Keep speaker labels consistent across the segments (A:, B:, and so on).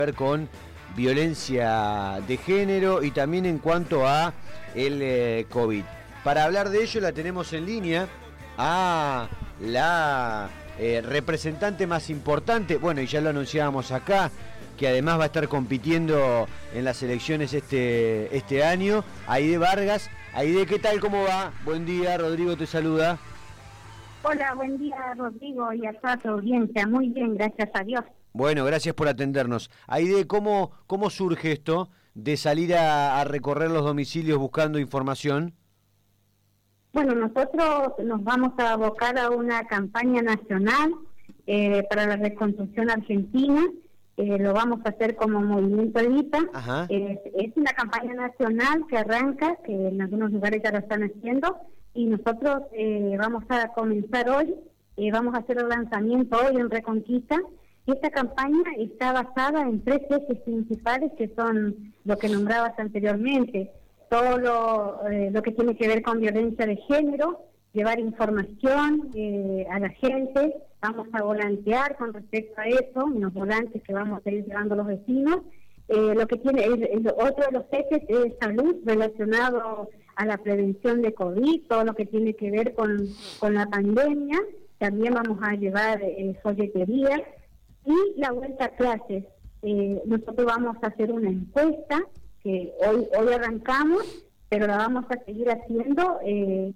A: ver con violencia de género y también en cuanto a el COVID. Para hablar de ello la tenemos en línea a la representante más importante, bueno, y ya lo anunciábamos acá, que además va a estar compitiendo en las elecciones este año, Aide Vargas. Aide, ¿qué tal? ¿Cómo va? Buen día, Rodrigo te saluda.
B: Hola, buen día, Rodrigo, y a toda tu audiencia. Muy bien, gracias a Dios.
A: Bueno, gracias por atendernos. Aide, ¿cómo surge esto de salir a recorrer los domicilios buscando información?
B: Bueno, nosotros nos vamos a abocar a una campaña nacional para la reconstrucción argentina. Lo vamos a hacer como Movimiento Evita. Es una campaña nacional que arranca, que en algunos lugares ya lo están haciendo, y nosotros vamos a comenzar hoy, vamos a hacer el lanzamiento hoy en Reconquista. Esta campaña está basada en 3 ejes principales que son lo que nombrabas anteriormente, todo lo que tiene que ver con violencia de género, llevar información a la gente, vamos a volantear con respecto a eso, unos volantes que vamos a ir llevando a los vecinos. Lo que tiene otro de los ejes es salud relacionado a la prevención de COVID, todo lo que tiene que ver con la pandemia. También vamos a llevar folletería y la vuelta a clases. Nosotros vamos a hacer una encuesta que hoy arrancamos, pero la vamos a seguir haciendo en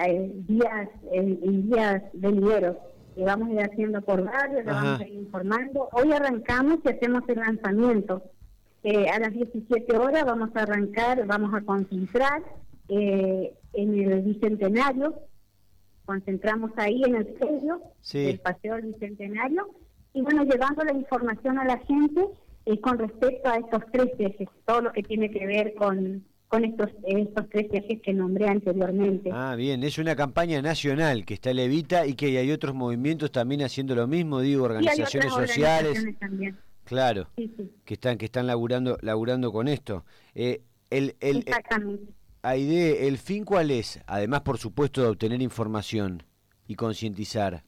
B: días venideros. Vamos a ir haciendo por barrios, la vamos a ir informando. Hoy arrancamos y hacemos el lanzamiento. A las 17 horas vamos a arrancar, vamos a concentrar en el Bicentenario. Concentramos ahí en el predio, el Paseo del Bicentenario, y bueno, llevando la información a la gente con respecto a estos 3 ejes, todo lo que tiene que ver con estos 3 ejes que nombré anteriormente. Ah,
A: bien, es una campaña nacional que está el Evita y que hay otros movimientos también haciendo lo mismo, digo, organizaciones sociales.
B: También.
A: Claro,
B: sí.
A: que están laburando con esto.
B: Exactamente.
A: Aide, ¿el fin cuál es? Además, por supuesto, de obtener información y concientizar.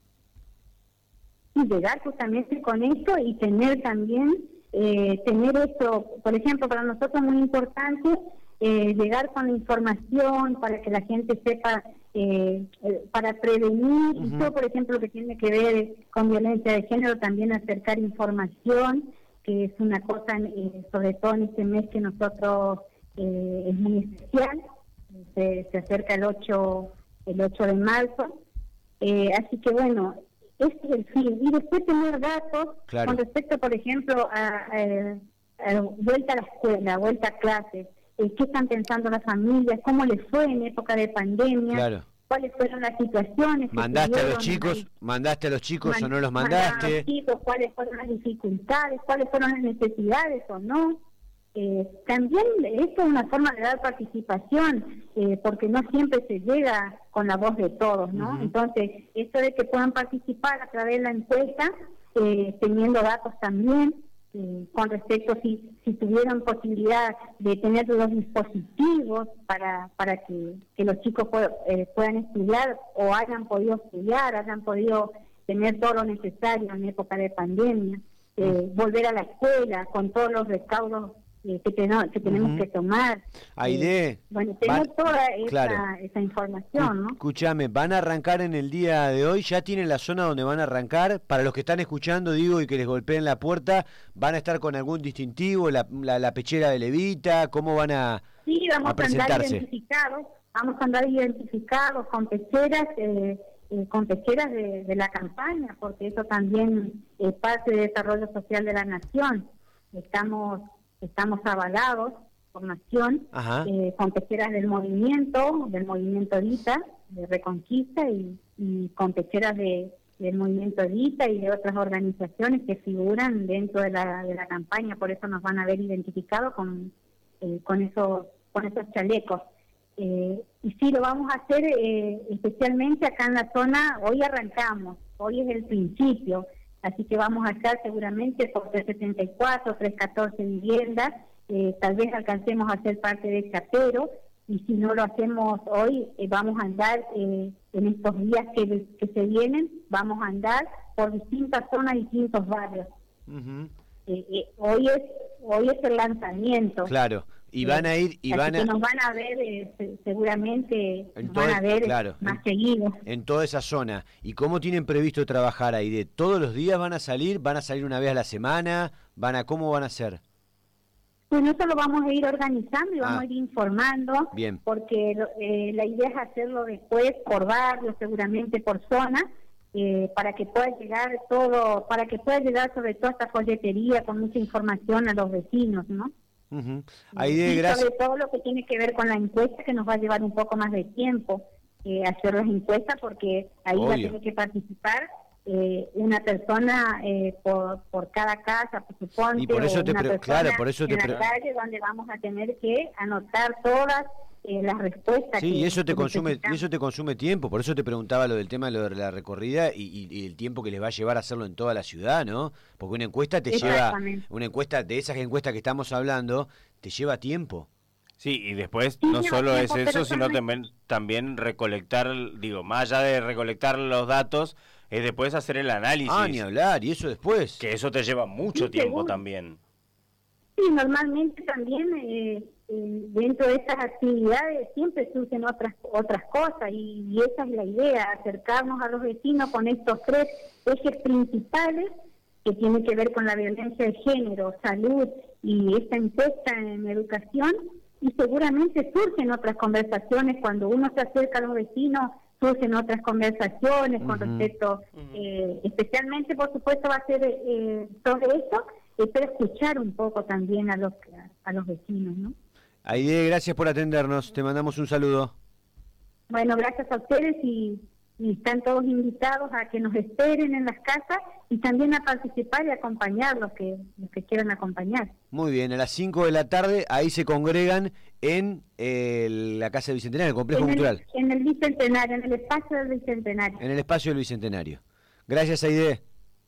B: Y llegar justamente con esto y tener también, tener esto, por ejemplo, para nosotros es muy importante llegar con la información para que la gente sepa, para prevenir, y todo, por ejemplo, lo que tiene que ver con violencia de género, también acercar información, que es una cosa, sobre todo en este mes que nosotros es muy especial, se acerca el 8 de marzo, así que bueno, ese es el fin. Y después tener datos con respecto, por ejemplo, a vuelta a la escuela, vuelta a clases, qué están pensando las familias, cómo les fue en época de pandemia, cuáles fueron las situaciones.
A: ¿Mandaste a los chicos o no los mandaste?
B: A los chicos, cuáles fueron las dificultades, cuáles fueron las necesidades o no. También esto es una forma de dar participación, porque no siempre se llega con la voz de todos, ¿no? Entonces, esto de que puedan participar a través de la encuesta, teniendo datos también, con respecto si tuvieran posibilidad de tener los dispositivos para que los chicos puedan estudiar o hayan podido estudiar, hayan podido tener todo lo necesario en época de pandemia, volver a la escuela con todos los recaudos que tenemos que tomar.
A: Aide,
B: bueno, tenemos toda esa información, ¿no?
A: Escúchame, ¿van a arrancar en el día de hoy? ¿Ya tienen la zona donde van a arrancar? Para los que están escuchando, digo, y que les golpeen la puerta, ¿van a estar con algún distintivo, la pechera de Levita? ¿Cómo van a presentarse?
B: Vamos a andar identificados con pecheras, de la campaña, porque eso también es parte del desarrollo social de la nación. Estamos avalados por Nación, con pecheras del movimiento Evita, de Reconquista, y con pecheras del movimiento Evita y de otras organizaciones que figuran dentro de la campaña, por eso nos van a ver identificados con esos chalecos. Y sí, lo vamos a hacer especialmente acá en la zona. Hoy arrancamos, hoy es el principio. Así que vamos a estar seguramente por 374, 314 viviendas, tal vez alcancemos a ser parte de Chapero, y si no lo hacemos hoy, vamos a andar en estos días que se vienen, vamos a andar por distintas zonas, distintos barrios. Hoy es el lanzamiento.
A: Claro. Y van a ir y
B: que nos van a ver seguramente nos van a ver más seguido
A: en toda esa zona. ¿Y cómo tienen previsto trabajar ahí? ¿De todos los días van a salir una vez a la semana? ¿Cómo van a hacer?
B: Pues nosotros lo vamos a ir organizando y vamos a ir informando.
A: Bien.
B: Porque la idea es hacerlo después por barrio, seguramente por zona, para que pueda llegar sobre todo esta folletería con mucha información a los vecinos, ¿no?
A: Uh-huh.
B: Sobre todo lo que tiene que ver con la encuesta, que nos va a llevar un poco más de tiempo hacer las encuestas, porque ahí va a tener que participar una persona por cada casa, por suponte,
A: y por eso
B: en la calle, donde vamos a tener que anotar todas las respuestas.
A: Sí, y eso te consume tiempo. Por eso te preguntaba lo del tema de la recorrida y el tiempo que les va a llevar a hacerlo en toda la ciudad, ¿no? Porque una encuesta una encuesta de esas encuestas que estamos hablando te lleva tiempo.
C: Sí, y después no solo es eso, sino también recolectar, más allá de recolectar los datos, es después hacer el análisis.
A: Ni hablar, y eso después.
C: Que eso te lleva mucho tiempo también.
B: Sí, normalmente también dentro de estas actividades siempre surgen otras cosas y esa es la idea, acercarnos a los vecinos con estos 3 ejes principales que tienen que ver con la violencia de género, salud y esta encuesta en educación, y seguramente surgen otras conversaciones cuando uno se acerca a los vecinos, surgen otras conversaciones con respecto, especialmente por supuesto va a ser sobre esto, pero escuchar un poco también a los vecinos, ¿no?
A: Aide, gracias por atendernos, te mandamos un saludo.
B: Bueno, gracias a ustedes y están todos invitados a que nos esperen en las casas y también a participar y acompañar los que quieran acompañar.
A: Muy bien, a las 5 de la tarde ahí se congregan en la Casa del Bicentenario, el Complejo Cultural.
B: En el Bicentenario, en el espacio del Bicentenario.
A: En el espacio del Bicentenario. Gracias, Aide.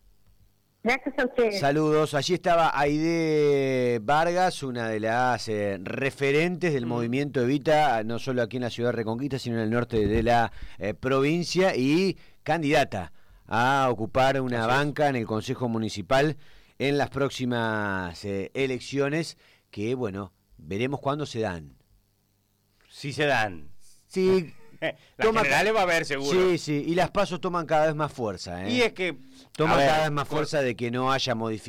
B: Gracias a ustedes.
A: Saludos. Allí estaba Aide Vargas, una de las referentes del movimiento Evita, no solo aquí en la ciudad de Reconquista, sino en el norte de la provincia, y candidata a ocupar una banca en el Consejo Municipal en las próximas elecciones, que, veremos cuándo se dan.
C: Sí se dan.
A: Sí.
C: Las generales va a haber seguro.
A: Sí, y las pasos toman cada vez más fuerza.
C: Y es que
A: toman cada vez más fuerza de que no haya modificaciones.